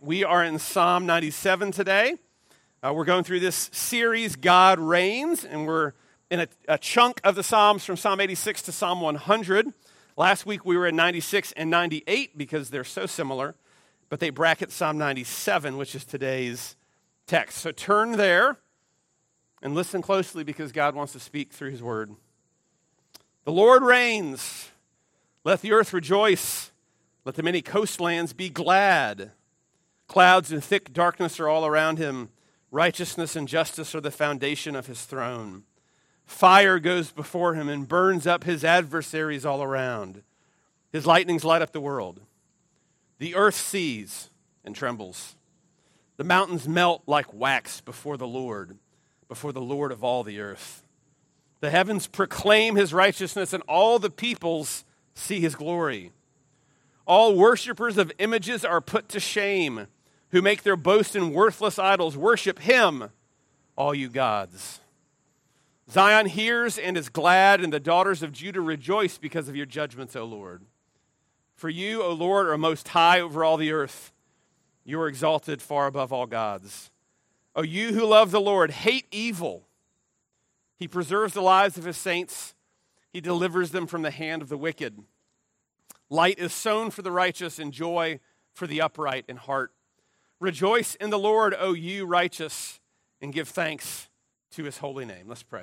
We are in Psalm 97 today. We're going through this series, God Reigns, and we're in a chunk of the Psalms from Psalm 86 to Psalm 100. Last week we were in 96 and 98 because they're so similar, but they bracket Psalm 97, which is today's text. So turn there and listen closely because God wants to speak through his word. The Lord reigns. Let the earth rejoice. Let the many coastlands be glad. Clouds and thick darkness are all around him. Righteousness and justice are the foundation of his throne. Fire goes before him and burns up his adversaries all around. His lightnings light up the world. The earth sees and trembles. The mountains melt like wax before the Lord of all the earth. The heavens proclaim his righteousness, and all the peoples see his glory. All worshipers of images are put to shame, who make their boast in worthless idols. Worship him, all you gods. Zion hears and is glad, and the daughters of Judah rejoice because of your judgments, O Lord. For you, O Lord, are most high over all the earth. You are exalted far above all gods. O you who love the Lord, hate evil. He preserves the lives of his saints. He delivers them from the hand of the wicked. Light is sown for the righteous, and joy for the upright in heart. Rejoice in the Lord, O you righteous, and give thanks to his holy name. Let's pray.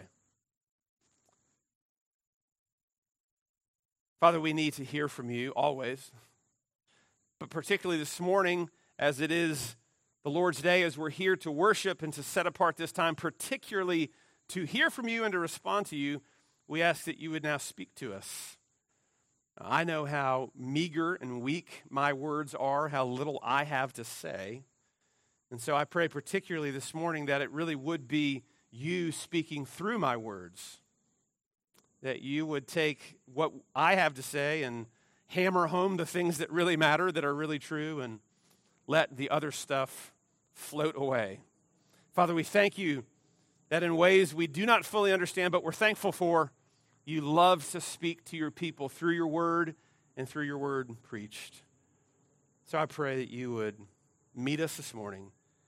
Father, we need to hear from you always, but particularly this morning as it is the Lord's day, as we're here to worship and to set apart this time, particularly to hear from you and to respond to you, we ask that you would now speak to us. I know how meager and weak my words are, how little I have to say. And so I pray particularly this morning that it really would be you speaking through my words, that you would take what I have to say and hammer home the things that really matter, that are really true, and let the other stuff float away. Father, we thank you that in ways we do not fully understand, but we're thankful for, you love to speak to your people through your word and through your word preached. So I pray that you would meet us this morning,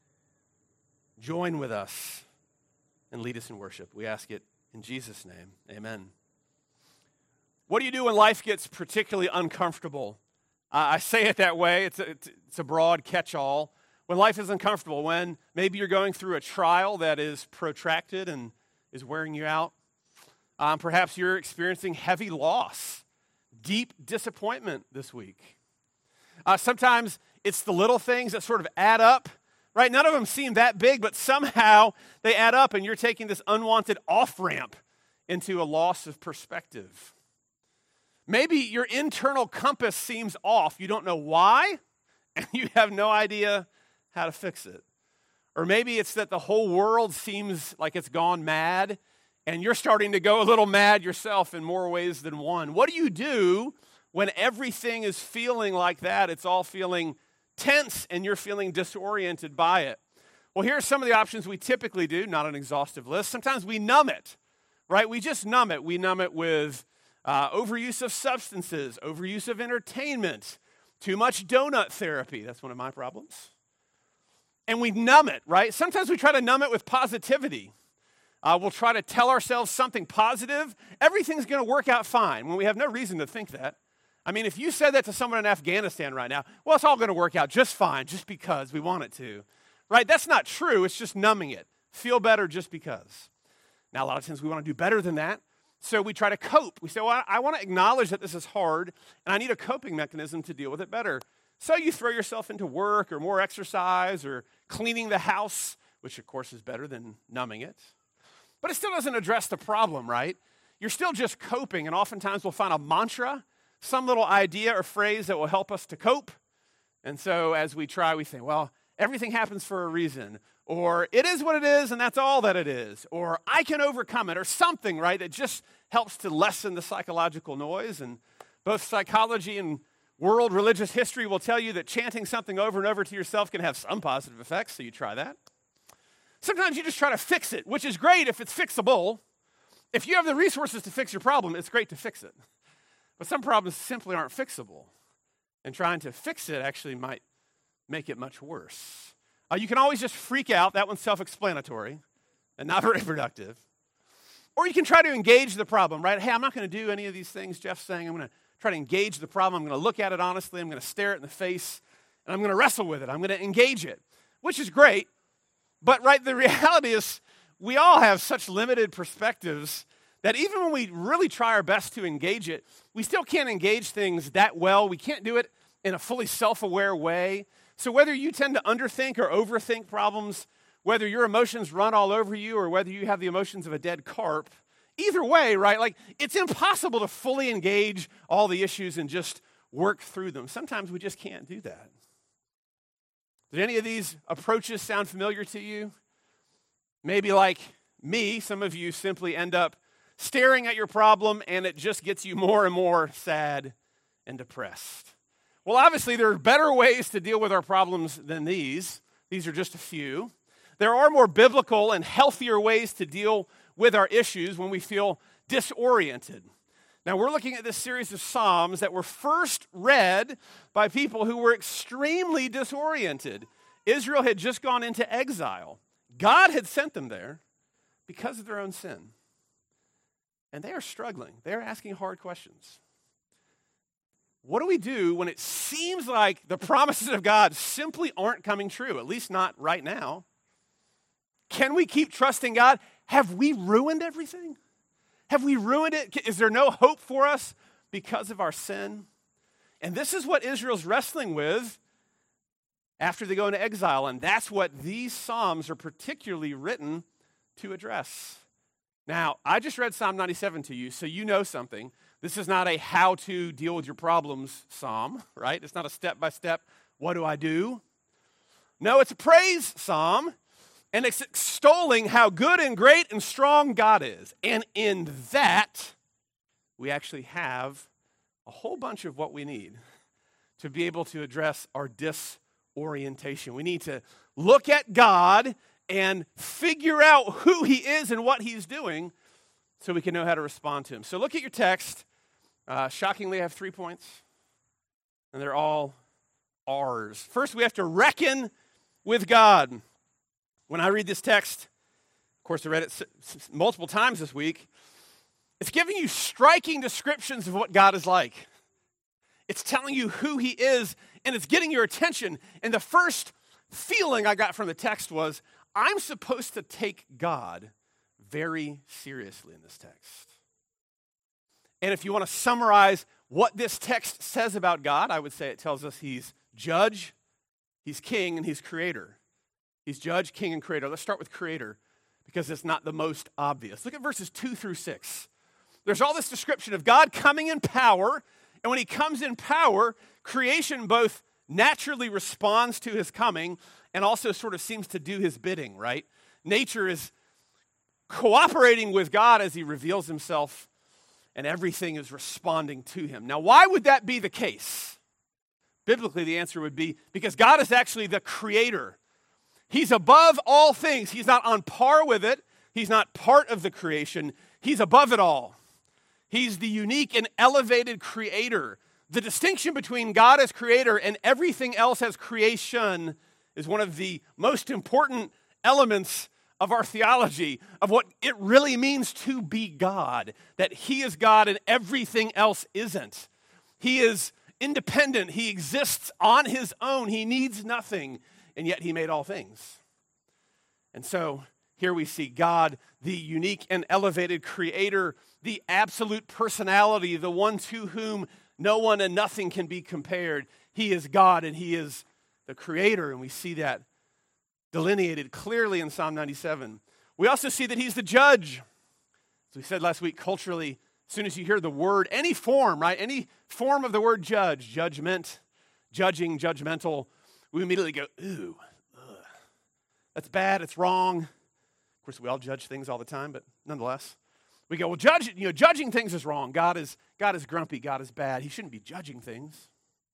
join with us, and lead us in worship. We ask it in Jesus' name. Amen. What do you do when life gets particularly uncomfortable? I say it that way. It's a broad catch-all. When life is uncomfortable, when maybe you're going through a trial that is protracted and is wearing you out. Perhaps you're experiencing heavy loss, deep disappointment this week. Sometimes it's the little things that sort of add up, right? None of them seem that big, but somehow they add up, and you're taking this unwanted off-ramp into a loss of perspective. Maybe your internal compass seems off. You don't know why, and you have no idea how to fix it. Or maybe it's that the whole world seems like it's gone mad, and you're starting to go a little mad yourself in more ways than one. What do you do when everything is feeling like that? It's all feeling tense, and you're feeling disoriented by it. Well, here are some of the options we typically do, not an exhaustive list. Sometimes we numb it, right? We just numb it. We numb it with overuse of substances, overuse of entertainment, too much donut therapy. That's one of my problems. And we numb it, right? Sometimes we try to numb it with positivity. We'll try to tell ourselves something positive. Everything's going to work out fine when we have no reason to think that. I mean, if you said that to someone in Afghanistan right now, well, it's all going to work out just fine, just because we want it to, right? That's not true. It's just numbing it. Feel better just because. Now, a lot of times we want to do better than that, so we try to cope. We say, well, I want to acknowledge that this is hard, and I need a coping mechanism to deal with it better. So you throw yourself into work or more exercise or cleaning the house, which, of course, is better than numbing it. But it still doesn't address the problem, right? You're still just coping, and oftentimes we'll find a mantra, some little idea or phrase that will help us to cope. And so as we try, we think, well, everything happens for a reason, or it is what it is, and that's all that it is, or I can overcome it, or something, right, that just helps to lessen the psychological noise. And both psychology and world religious history will tell you that chanting something over and over to yourself can have some positive effects, so you try that. Sometimes you just try to fix it, which is great if it's fixable. If you have the resources to fix your problem, it's great to fix it. But some problems simply aren't fixable. And trying to fix it actually might make it much worse. You can always just freak out. That one's self-explanatory and not very productive. Or you can try to engage the problem, right? Hey, I'm not going to do any of these things Jeff's saying. I'm going to try to engage the problem. I'm going to look at it honestly. I'm going to stare it in the face, and I'm going to wrestle with it. I'm going to engage it, which is great. But, right, the reality is we all have such limited perspectives that even when we really try our best to engage it, we still can't engage things that well. We can't do it in a fully self-aware way. So whether you tend to underthink or overthink problems, whether your emotions run all over you or whether you have the emotions of a dead carp, either way, right, like it's impossible to fully engage all the issues and just work through them. Sometimes we just can't do that. Did any of these approaches sound familiar to you? Maybe like me, some of you simply end up staring at your problem and it just gets you more and more sad and depressed. Well, obviously there are better ways to deal with our problems than these. These are just a few. There are more biblical and healthier ways to deal with our issues when we feel disoriented. Now, we're looking at this series of Psalms that were first read by people who were extremely disoriented. Israel had just gone into exile. God had sent them there because of their own sin. And they are struggling. They are asking hard questions. What do we do when it seems like the promises of God simply aren't coming true, at least not right now? Can we keep trusting God? Have we ruined everything? Have we ruined it? Is there no hope for us because of our sin? And this is what Israel's wrestling with after they go into exile, and that's what these Psalms are particularly written to address. Now, I just read Psalm 97 to you, so you know something. This is not a how to deal with your problems psalm, right? It's not a step-by-step, what do I do? No, it's a praise psalm, and it's extolling how good and great and strong God is. And in that, we actually have a whole bunch of what we need to be able to address our disorientation. We need to look at God and figure out who he is and what he's doing so we can know how to respond to him. So look at your text. Shockingly, I have 3 points, and they're all R's. First, we have to reckon with God. When I read this text, of course, I read it multiple times this week, it's giving you striking descriptions of what God is like. It's telling you who he is, and it's getting your attention. And the first feeling I got from the text was, I'm supposed to take God very seriously in this text. And if you want to summarize what this text says about God, I would say it tells us he's judge, he's king, and he's creator. He's judge, king, and creator. Let's start with creator because it's not the most obvious. Look at verses 2 through 6. There's all this description of God coming in power, and when he comes in power, creation both naturally responds to his coming and also sort of seems to do his bidding, right? Nature is cooperating with God as he reveals himself, and everything is responding to him. Now, why would that be the case? Biblically, the answer would be because God is actually the creator. He's above all things. He's not on par with it. He's not part of the creation. He's above it all. He's the unique and elevated creator. The distinction between God as creator and everything else as creation is one of the most important elements of our theology, of what it really means to be God, that he is God and everything else isn't. He is independent. He exists on his own. He needs nothing, and yet he made all things. And so here we see God, the unique and elevated creator, the absolute personality, the one to whom no one and nothing can be compared. He is God and he is the creator, and we see that delineated clearly in Psalm 97. We also see that he's the judge. As we said last week, culturally, as soon as you hear the word, any form, right? Any form of the word judge, judgment, judging, judgmental, we immediately go, ooh, ugh. That's bad, it's wrong. Of course, we all judge things all the time, but nonetheless, we go, well, judging things is wrong. God is grumpy, God is bad. He shouldn't be judging things.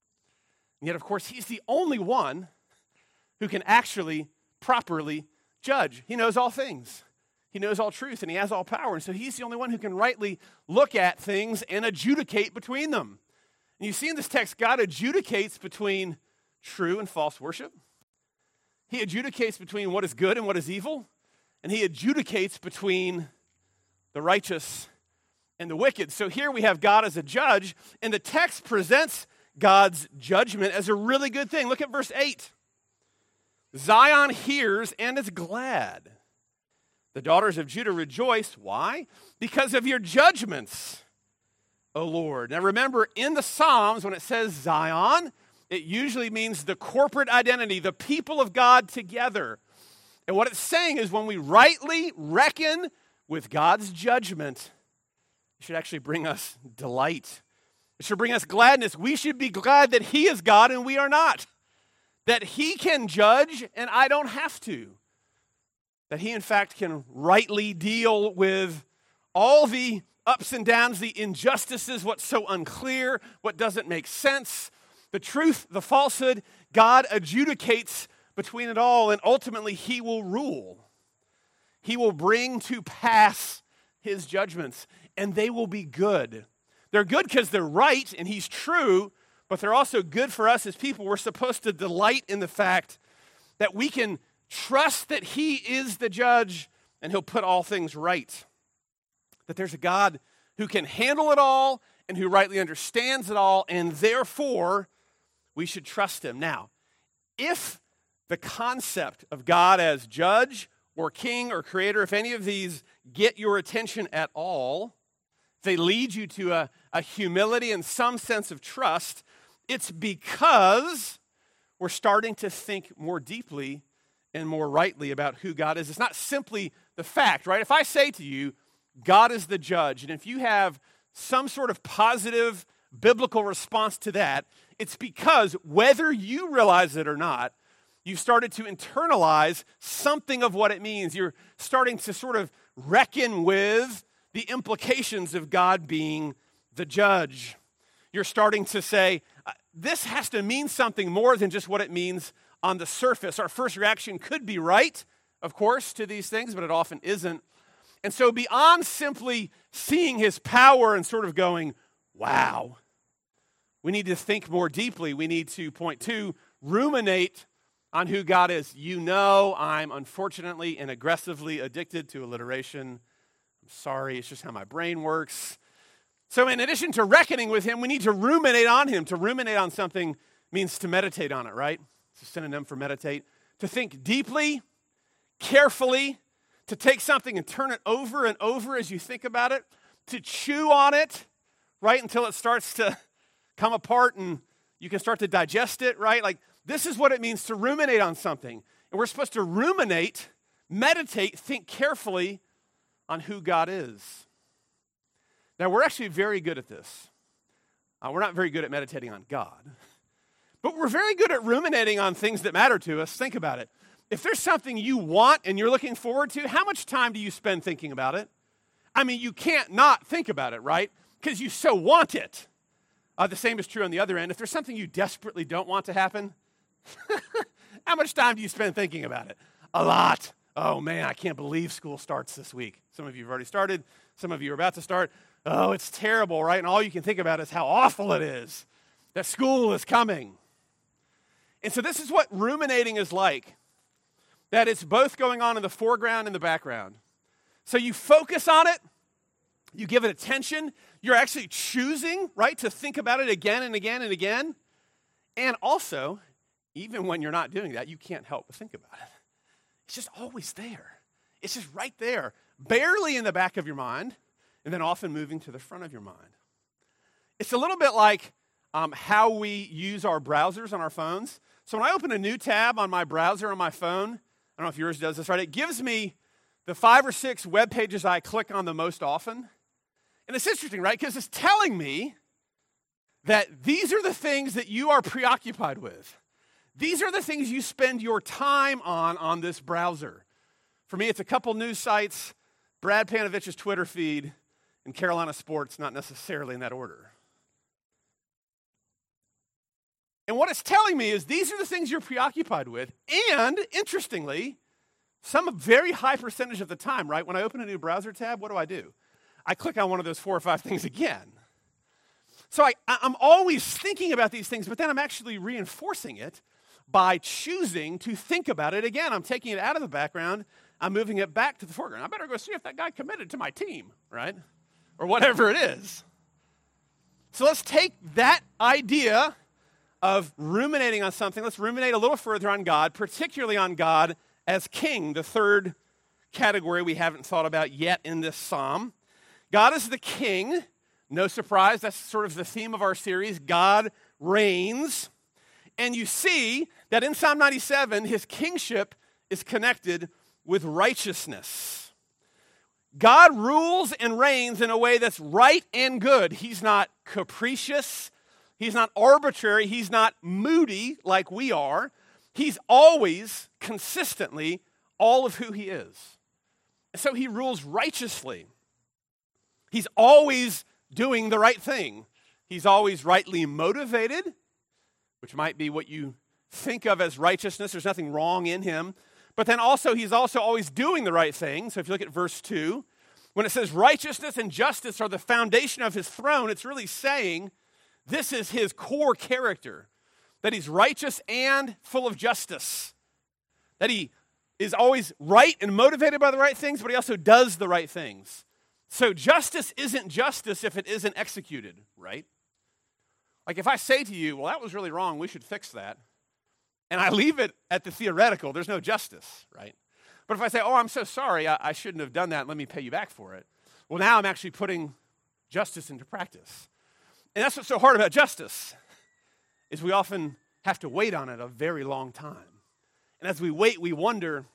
And yet, of course, he's the only one who can actually properly judge. He knows all things. He knows all truth, and he has all power. And so he's the only one who can rightly look at things and adjudicate between them. And you see in this text, God adjudicates between true and false worship. He adjudicates between what is good and what is evil. And he adjudicates between the righteous and the wicked. So here we have God as a judge, and the text presents God's judgment as a really good thing. Look at verse 8. Zion hears and is glad. The daughters of Judah rejoice. Why? Because of your judgments, O Lord. Now remember, in the Psalms, when it says Zion, it usually means the corporate identity, the people of God together. And what it's saying is when we rightly reckon with God's judgment, it should actually bring us delight. It should bring us gladness. We should be glad that he is God and we are not. That he can judge and I don't have to. That he, in fact, can rightly deal with all the ups and downs, the injustices, what's so unclear, what doesn't make sense, the truth, the falsehood. God adjudicates between it all, and ultimately he will rule. He will bring to pass his judgments, and they will be good. They're good because they're right and he's true, but they're also good for us as people. We're supposed to delight in the fact that we can trust that he is the judge and he'll put all things right. That there's a God who can handle it all and who rightly understands it all, and therefore we should trust him. Now, if the concept of God as judge or king or creator, if any of these get your attention at all, they lead you to a humility and some sense of trust, it's because we're starting to think more deeply and more rightly about who God is. It's not simply the fact, right? If I say to you, God is the judge, and if you have some sort of positive biblical response to that, it's because whether you realize it or not, you've started to internalize something of what it means. You're starting to sort of reckon with the implications of God being the judge. You're starting to say, this has to mean something more than just what it means on the surface. Our first reaction could be right, of course, to these things, but it often isn't. And so beyond simply seeing his power and sort of going, wow, we need to think more deeply. We need to, point two, ruminate on who God is. You know, I'm unfortunately and aggressively addicted to alliteration. I'm sorry, it's just how my brain works. So in addition to reckoning with him, we need to ruminate on him. To ruminate on something means to meditate on it, right? It's a synonym for meditate. To think deeply, carefully, to take something and turn it over and over as you think about it, to chew on it, right, until it starts to come apart and you can start to digest it, right? Like, this is what it means to ruminate on something. And we're supposed to ruminate, meditate, think carefully on who God is. Now, we're actually very good at this. We're not very good at meditating on God. But we're very good at ruminating on things that matter to us. Think about it. If there's something you want and you're looking forward to, how much time do you spend thinking about it? I mean, you can't not think about it, right? Because you so want it. The same is true on the other end. If there's something you desperately don't want to happen, how much time do you spend thinking about it? A lot. Oh, man, I can't believe school starts this week. Some of you have already started. Some of you are about to start. Oh, it's terrible, right? And all you can think about is how awful it is that school is coming. And so this is what ruminating is like. That it's both going on in the foreground and the background. So you focus on it. You give it attention. You're actually choosing, right, to think about it again and again and again. And also, even when you're not doing that, you can't help but think about it. It's just always there. It's just right there, barely in the back of your mind, and then often moving to the front of your mind. It's a little bit like how we use our browsers on our phones. So when I open a new tab on my browser on my phone, I don't know if yours does this, right? It gives me the 5 or 6 web pages I click on the most often. And it's interesting, right? Because it's telling me that these are the things that you are preoccupied with. These are the things you spend your time on this browser. For me, it's a couple news sites, Brad Panovich's Twitter feed, and Carolina sports, not necessarily in that order. And what it's telling me is these are the things you're preoccupied with. And, interestingly, some very high percentage of the time, right, when I open a new browser tab, what do? I click on one of those 4 or 5 things again. So I'm always thinking about these things, but then I'm actually reinforcing it by choosing to think about it again. I'm taking it out of the background. I'm moving it back to the foreground. I better go see if that guy committed to my team, right? Or whatever it is. So let's take that idea of ruminating on something. Let's ruminate a little further on God, particularly on God as king, the third category we haven't thought about yet in this psalm. God is the king. No surprise, that's sort of the theme of our series. God reigns. And you see that in Psalm 97, his kingship is connected with righteousness. God rules and reigns in a way that's right and good. He's not capricious. He's not arbitrary. He's not moody like we are. He's always, consistently, all of who he is. And so he rules righteously. He's always doing the right thing. He's always rightly motivated, which might be what you think of as righteousness. There's nothing wrong in him. But then also, he's also always doing the right thing. So if you look at verse 2, when it says righteousness and justice are the foundation of his throne, it's really saying this is his core character, that he's righteous and full of justice, that he is always right and motivated by the right things, but he also does the right things. So justice isn't justice if it isn't executed, right? Like if I say to you, well, that was really wrong, we should fix that, and I leave it at the theoretical, there's no justice, right? But if I say, oh, I'm so sorry, I shouldn't have done that, let me pay you back for it. Well, now I'm actually putting justice into practice. And that's what's so hard about justice, is we often have to wait on it a very long time. And as we wait, we wonder,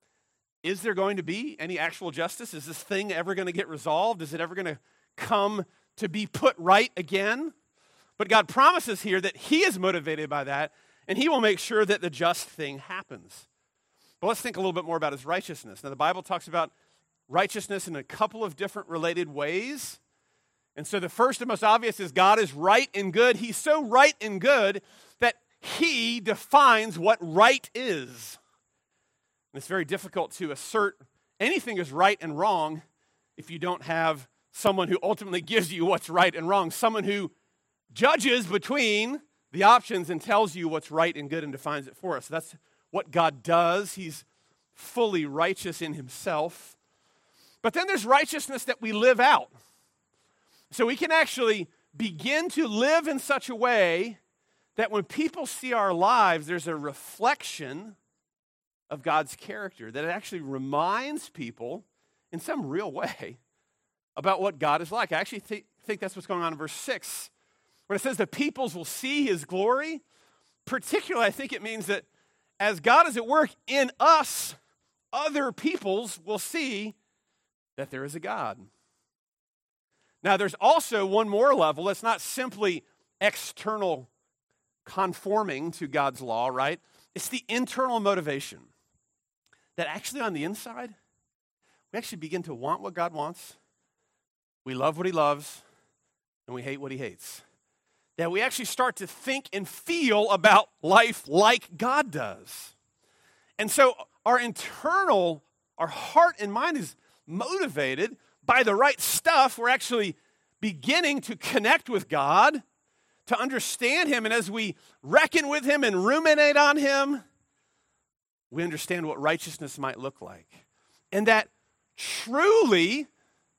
is there going to be any actual justice? Is this thing ever going to get resolved? Is it ever going to come to be put right again? But God promises here that he is motivated by that, and he will make sure that the just thing happens. But let's think a little bit more about his righteousness. Now, the Bible talks about righteousness in a couple of different related ways. And so the first and most obvious is God is right and good. He's so right and good that he defines what right is. And it's very difficult to assert anything is right and wrong if you don't have someone who ultimately gives you what's right and wrong, someone who judges between the options and tells you what's right and good and defines it for us. That's what God does. He's fully righteous in himself. But then there's righteousness that we live out. So we can actually begin to live in such a way that when people see our lives, there's a reflection of God's character, that it actually reminds people in some real way about what God is like. I actually think that's what's going on in verse 6, when it says the peoples will see his glory. Particularly, I think it means that as God is at work in us, other peoples will see that there is a God. Now, there's also one more level. It's not simply external conforming to God's law, right? It's the internal motivation. That actually on the inside, we actually begin to want what God wants. We love what he loves, and we hate what he hates. That we actually start to think and feel about life like God does. And so our heart and mind is motivated by the right stuff. We're actually beginning to connect with God, to understand him. And as we reckon with him and ruminate on him, we understand what righteousness might look like. And that truly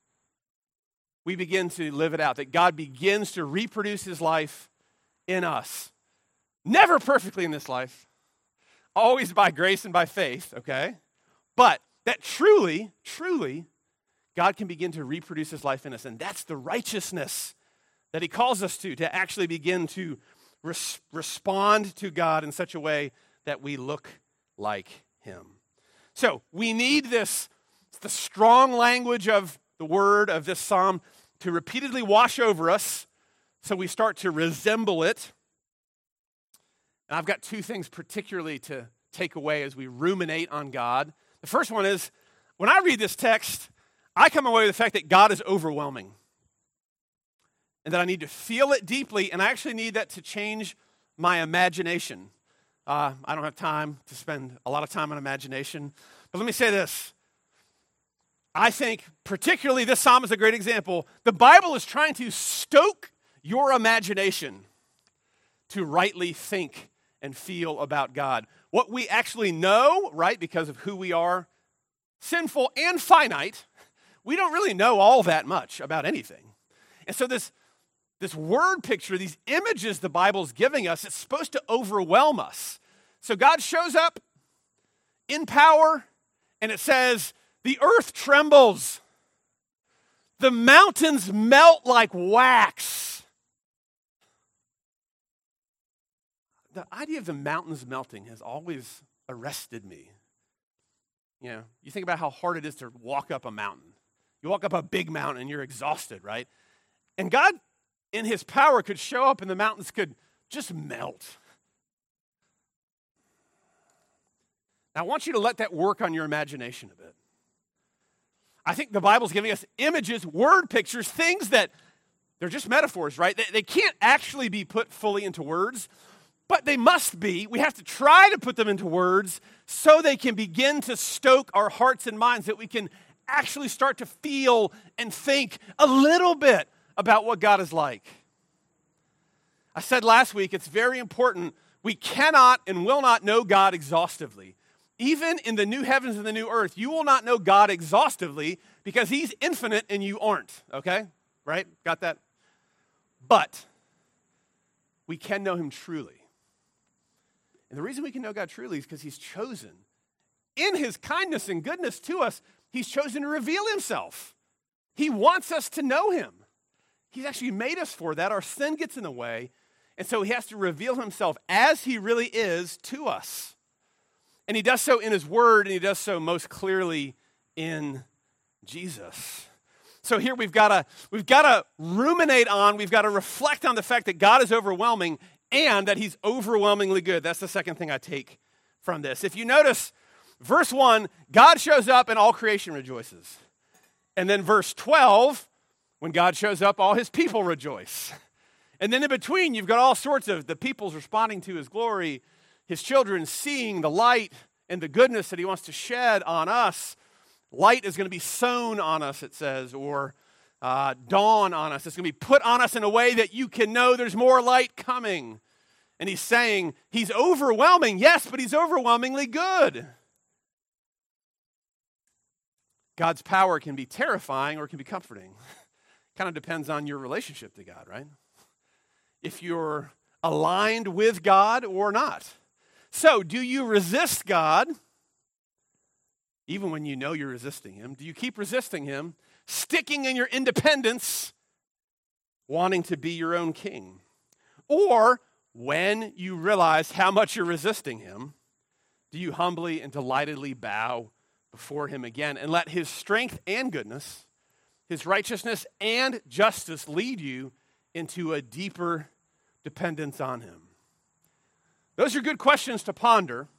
we begin to live it out, that God begins to reproduce his life in us. Never perfectly in this life, always by grace and by faith, okay? But that truly, God can begin to reproduce his life in us. And that's the righteousness that he calls us to actually begin to respond to God in such a way that we look like him. So we need this, the strong language of the word of this psalm to repeatedly wash over us so we start to resemble it. And I've got two things particularly to take away as we ruminate on God. The first one is, when I read this text, I come away with the fact that God is overwhelming and that I need to feel it deeply, and I actually need that to change my imagination. I don't have time to spend a lot of time on imagination, but let me say this. I think particularly this psalm is a great example. The Bible is trying to stoke your imagination to rightly think and feel about God. What we actually know, right, because of who we are, sinful and finite, we don't really know all that much about anything. And so this word picture, these images the Bible's giving us, it's supposed to overwhelm us. So God shows up in power, and it says, the earth trembles. The mountains melt like wax. The idea of the mountains melting has always arrested me. You know, you think about how hard it is to walk up a mountain. You walk up a big mountain and you're exhausted, right? And God, in his power, could show up and the mountains could just melt. Now, I want you to let that work on your imagination a bit. I think the Bible's giving us images, word pictures, things that they're just metaphors, right? They can't actually be put fully into words, but they must be. We have to try to put them into words so they can begin to stoke our hearts and minds, that we can actually start to feel and think a little bit about what God is like. I said last week, it's very important. We cannot and will not know God exhaustively. Even in the new heavens and the new earth, you will not know God exhaustively because he's infinite and you aren't, okay? Right? Got that? But we can know him truly. And the reason we can know God truly is because he's chosen. In his kindness and goodness to us, he's chosen to reveal himself. He wants us to know him. He's actually made us for that. Our sin gets in the way, and so he has to reveal himself as he really is to us. And he does so in his word, and he does so most clearly in Jesus. So here we've got to ruminate on, we've got to reflect on the fact that God is overwhelming and that he's overwhelmingly good. That's the second thing I take from this. If you notice, verse 1, God shows up and all creation rejoices. And then verse 12, when God shows up, all his people rejoice. And then in between, you've got all sorts of the people's responding to his glory, his children seeing the light and the goodness that he wants to shed on us. Light is going to be sown on us, it says, or dawn on us. It's going to be put on us in a way that you can know there's more light coming. And he's saying he's overwhelming, yes, but he's overwhelmingly good. God's power can be terrifying or it can be comforting. Kind of depends on your relationship to God, right? If you're aligned with God or not. So, do you resist God, even when you know you're resisting him? Do you keep resisting him, sticking in your independence, wanting to be your own king? Or, when you realize how much you're resisting him, do you humbly and delightedly bow before him again and let his strength and goodness, his righteousness and justice lead you into a deeper dependence on him? Those are good questions to ponder,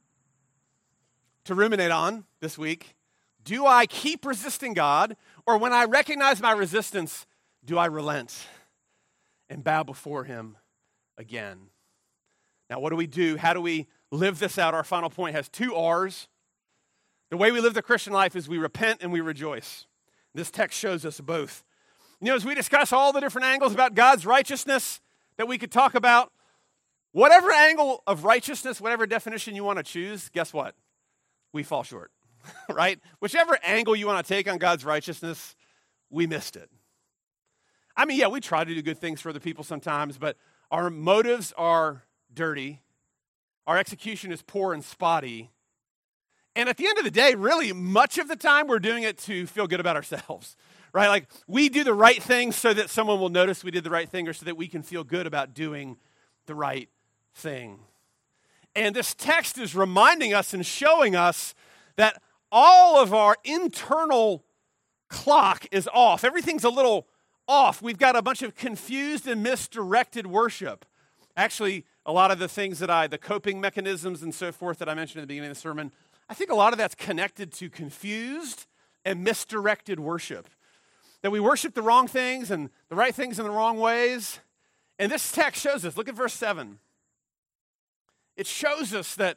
to ruminate on this week. Do I keep resisting God? Or when I recognize my resistance, do I relent and bow before him again? Now, what do we do? How do we live this out? Our final point has 2 R's. The way we live the Christian life is we repent and we rejoice. This text shows us both. You know, as we discuss all the different angles about God's righteousness that we could talk about, whatever angle of righteousness, whatever definition you want to choose, guess what? We fall short, right? Whichever angle you want to take on God's righteousness, we missed it. I mean, yeah, we try to do good things for other people sometimes, but our motives are dirty. Our execution is poor and spotty. And at the end of the day, really, much of the time, we're doing it to feel good about ourselves, right? Like, we do the right thing so that someone will notice we did the right thing or so that we can feel good about doing the right thing. And this text is reminding us and showing us that all of our internal clock is off. Everything's a little off. We've got a bunch of confused and misdirected worship. Actually, a lot of the things the coping mechanisms and so forth that I mentioned at the beginning of the sermon, I think a lot of that's connected to confused and misdirected worship. That we worship the wrong things and the right things in the wrong ways. And this text shows us, look at verse 7. It shows us that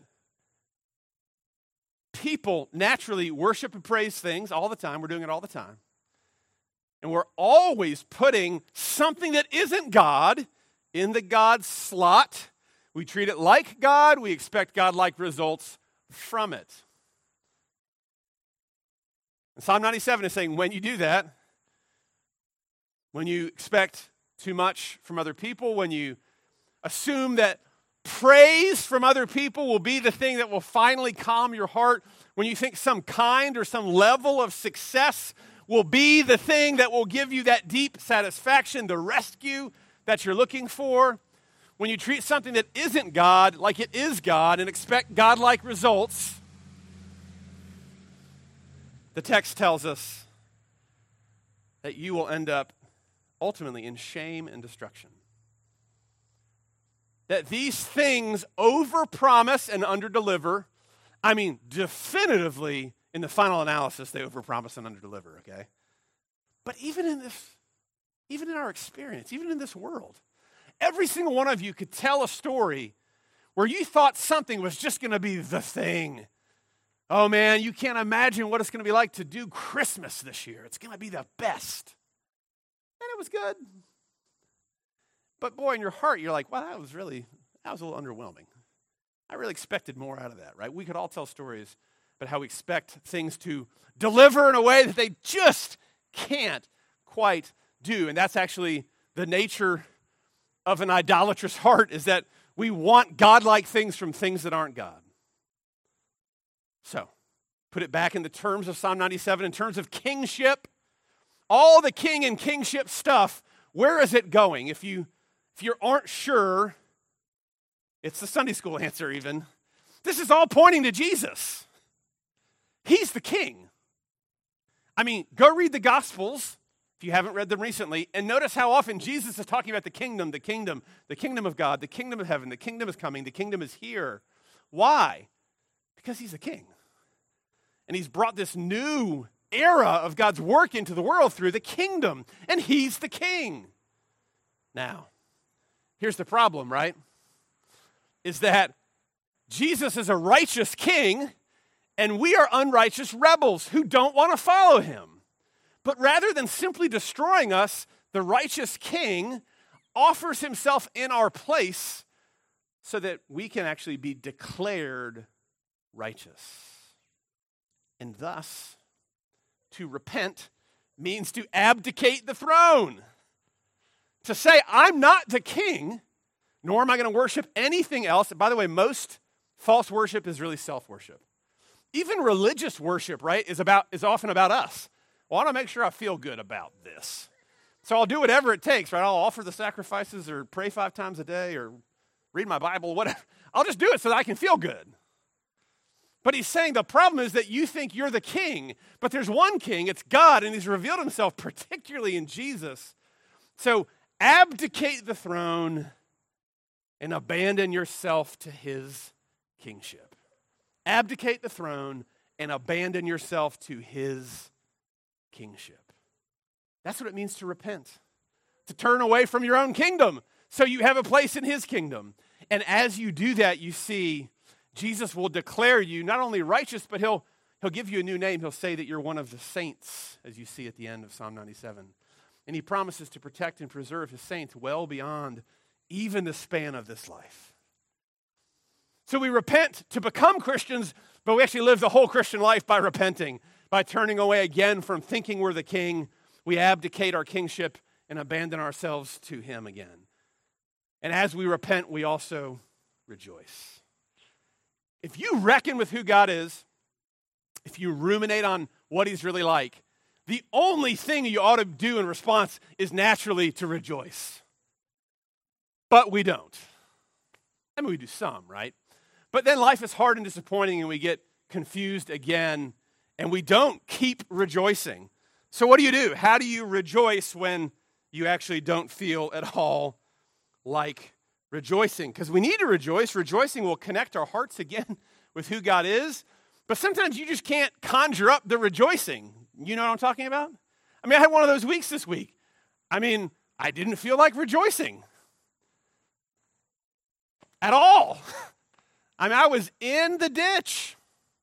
people naturally worship and praise things all the time. We're doing it all the time. And we're always putting something that isn't God in the God slot. We treat it like God. We expect God-like results from it. And Psalm 97 is saying when you do that, when you expect too much from other people, when you assume that praise from other people will be the thing that will finally calm your heart, when you think some kind or some level of success will be the thing that will give you that deep satisfaction, the rescue that you're looking for, when you treat something that isn't God like it is God and expect God-like results, the text tells us that you will end up ultimately in shame and destruction. That these things overpromise and underdeliver. I mean, definitively, in the final analysis, they overpromise and underdeliver, okay? But even in our experience, even in this world, every single one of you could tell a story where you thought something was just going to be the thing. Oh man, you can't imagine what it's going to be like to do Christmas this year. It's going to be the best. And it was good. But boy, in your heart, you're like, wow, that was a little underwhelming. I really expected more out of that, right? We could all tell stories about how we expect things to deliver in a way that they just can't quite do. And that's actually the nature of an idolatrous heart, is that we want God-like things from things that aren't God. So, put it back in the terms of Psalm 97, in terms of kingship, all the king and kingship stuff, where is it going? If you aren't sure, it's the Sunday school answer even. This is all pointing to Jesus. He's the king. I mean, go read the Gospels, if you haven't read them recently, and notice how often Jesus is talking about the kingdom of God, the kingdom of heaven, the kingdom is coming, the kingdom is here. Why? Because he's a king. And he's brought this new era of God's work into the world through the kingdom, and he's the king. Now, here's the problem, right? Is that Jesus is a righteous king, and we are unrighteous rebels who don't want to follow him. But rather than simply destroying us, the righteous king offers himself in our place so that we can actually be declared righteous. And thus, to repent means to abdicate the throne. To say, I'm not the king, nor am I going to worship anything else. And by the way, most false worship is really self-worship. Even religious worship, right, is often about us. Well, I want to make sure I feel good about this. So I'll do whatever it takes, right? I'll offer the sacrifices or pray 5 times a day or read my Bible, whatever. I'll just do it so that I can feel good. But he's saying the problem is that you think you're the king, but there's one king, it's God, and he's revealed himself particularly in Jesus. So abdicate the throne and abandon yourself to his kingship. Abdicate the throne and abandon yourself to his kingship. That's what it means to repent. To turn away from your own kingdom so you have a place in his kingdom. And as you do that, you see Jesus will declare you not only righteous, but he'll give you a new name. He'll say that you're one of the saints, as you see at the end of Psalm 97. And he promises to protect and preserve his saints well beyond even the span of this life. So we repent to become Christians, but we actually live the whole Christian life by repenting, by turning away again from thinking we're the king. We abdicate our kingship and abandon ourselves to him again. And as we repent, we also rejoice. If you reckon with who God is, if you ruminate on what he's really like, the only thing you ought to do in response is naturally to rejoice. But we don't. I mean, we do some, right? But then life is hard and disappointing and we get confused again and we don't keep rejoicing. So what do? How do you rejoice when you actually don't feel at all like rejoicing? Because we need to rejoice. Rejoicing will connect our hearts again with who God is. But sometimes you just can't conjure up the rejoicing. You know what I'm talking about? I mean, I had one of those weeks this week. I mean, I didn't feel like rejoicing at all. I mean, I was in the ditch.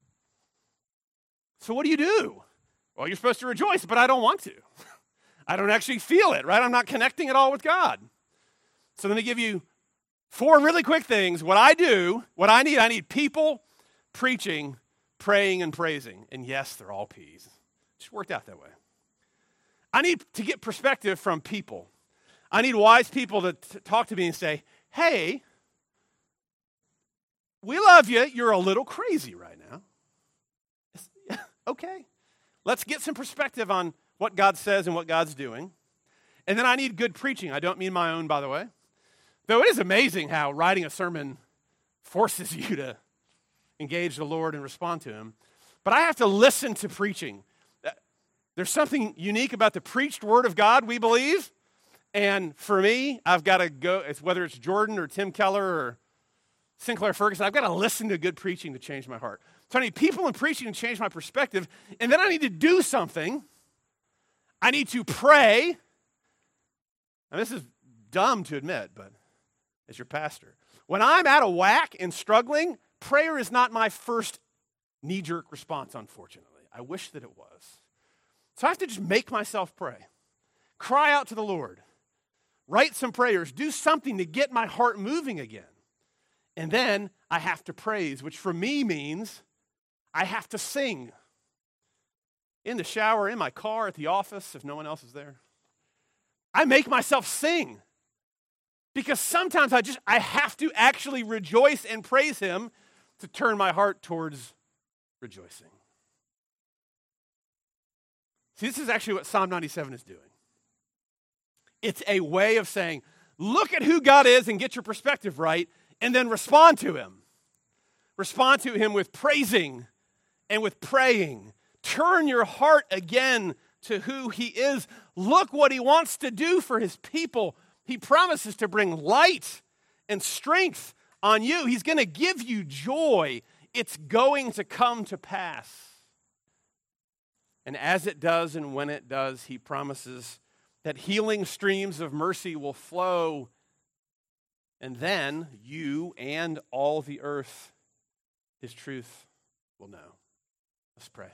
So what do? Well, you're supposed to rejoice, but I don't want to. I don't actually feel it, right? I'm not connecting at all with God. So let me give you 4 really quick things. What I need people preaching, praying, and praising. And yes, they're all P's. It just worked out that way. I need to get perspective from people. I need wise people to talk to me and say, hey, we love you. You're a little crazy right now. Okay. Let's get some perspective on what God says and what God's doing. And then I need good preaching. I don't mean my own, by the way. Though it is amazing how writing a sermon forces you to engage the Lord and respond to him. But I have to listen to preaching. There's something unique about the preached word of God, we believe. And for me, I've got to go, whether it's Jordan or Tim Keller or Sinclair Ferguson, I've got to listen to good preaching to change my heart. So I need people in preaching to change my perspective. And then I need to do something. I need to pray. And this is dumb to admit, but as your pastor, when I'm out of whack and struggling, prayer is not my first knee-jerk response, unfortunately. I wish that it was. So I have to just make myself pray. Cry out to the Lord. Write some prayers. Do something to get my heart moving again. And then I have to praise, which for me means I have to sing. In the shower, in my car, at the office, if no one else is there. I make myself sing. Because sometimes I have to actually rejoice and praise him to turn my heart towards rejoicing. See, this is actually what Psalm 97 is doing. It's a way of saying, look at who God is and get your perspective right, and then respond to him. Respond to him with praising and with praying. Turn your heart again to who he is. Look what he wants to do for his people. He promises to bring light and strength on you. He's going to give you joy. It's going to come to pass. And as it does and when it does, he promises that healing streams of mercy will flow. And then you and all the earth, his truth, will know. Let's pray.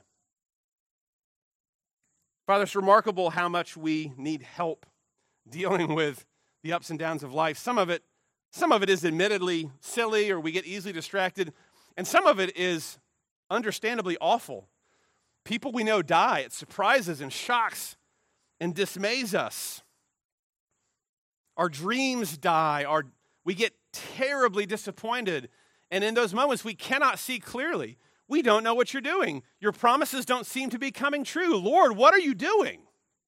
Father, it's remarkable how much we need help dealing with the ups and downs of life. Some of it is admittedly silly, or we get easily distracted, and some of it is understandably awful. People we know die. It surprises and shocks and dismays us. Our dreams die. We get terribly disappointed, and in those moments we cannot see clearly. We don't know what you're doing. Your promises don't seem to be coming true. Lord, what are you doing?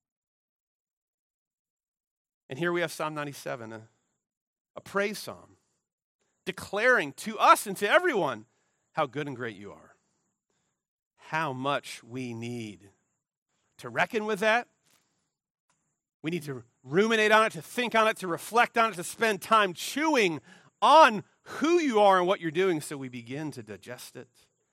And here we have Psalm 97, a praise psalm, declaring to us and to everyone how good and great you are. How much we need to reckon with that. We need to ruminate on it, to think on it, to reflect on it, to spend time chewing on who you are and what you're doing so we begin to digest it.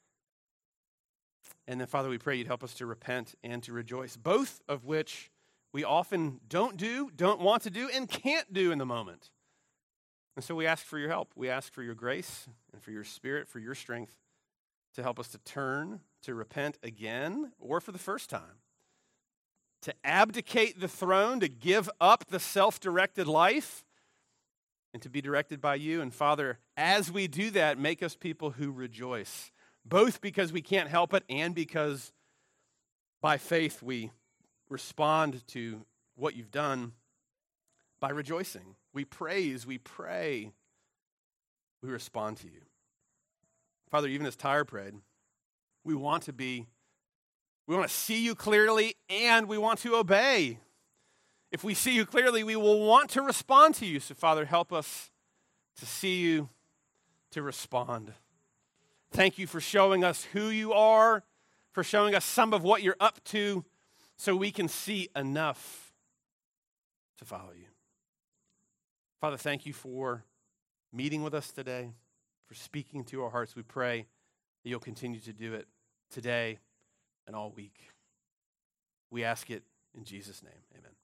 And then, Father, we pray you'd help us to repent and to rejoice, both of which we often don't want to do, and can't do in the moment. And so we ask for your help. We ask for your grace and for your spirit, for your strength to help us to turn, to repent again, or for the first time, to abdicate the throne, to give up the self-directed life, and to be directed by you. And Father, as we do that, make us people who rejoice, both because we can't help it and because by faith we respond to what you've done by rejoicing. We praise, we pray, we respond to you. Father, even as Tyre prayed, we want to see you clearly, and we want to obey. If we see you clearly, we will want to respond to you. So, Father, help us to see you, to respond. Thank you for showing us who you are, for showing us some of what you're up to, so we can see enough to follow you. Father, thank you for meeting with us today, for speaking to our hearts. We pray that you'll continue to do it today and all week. We ask it in Jesus' name. Amen.